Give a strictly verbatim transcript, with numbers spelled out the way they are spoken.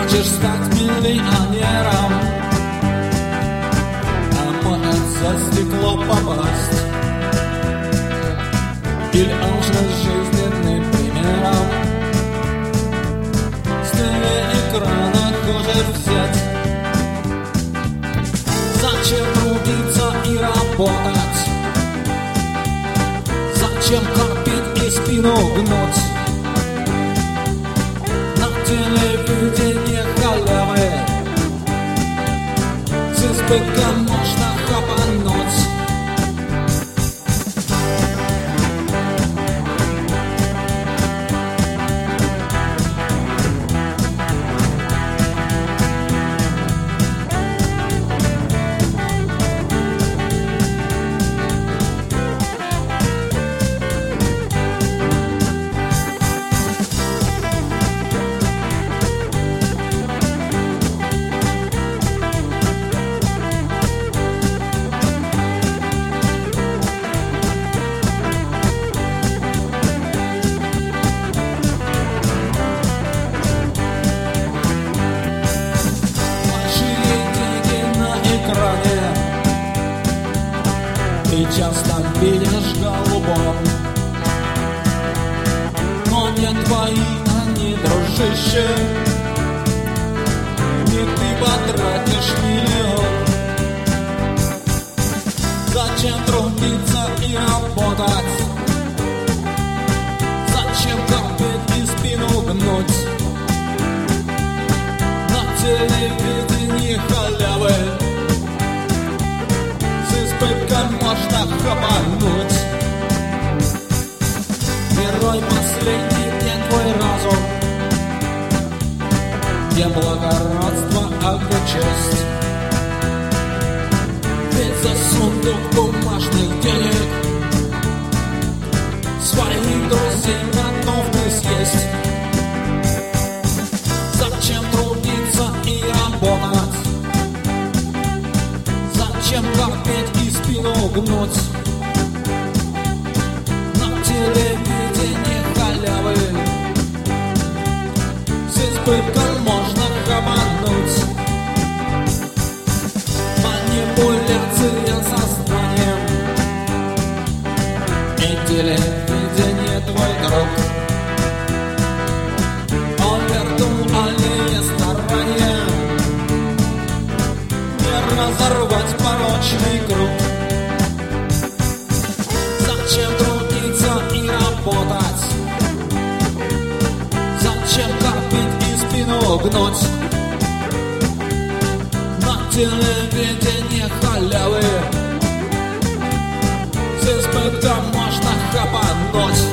Хочешь стать миллионером, а может за стекло попасть, или алчность жизненным примером с телеэкрана хочешь взять. Зачем трудиться и работать? Зачем копить и спину гнуть? На телевидении халявы с избытком можно хапануть. Ты часто видишь голубом, но не твои они, дружище. Не ты потратишь миллион. Зачем трудиться и работать? Зачем копить и спину гнуть? На телевидении халявы избытком можно хапануть. Герой последний день твой разум, где благородство, а где честь. Ведь за сундук бумажных денег своих друзей готов ты съесть. Зачем трудиться и работать? Зачем копить и спину гнуть? На телевидении халявы с избытком можно хапануть. Манипуляция сознанием, и телевидение твой друг. Он виртуальные старания не разорвать порочный круг. Зачем трудиться и работать? Зачем копить и спину гнуть? На телевидении халявы с избытком можно хапануть.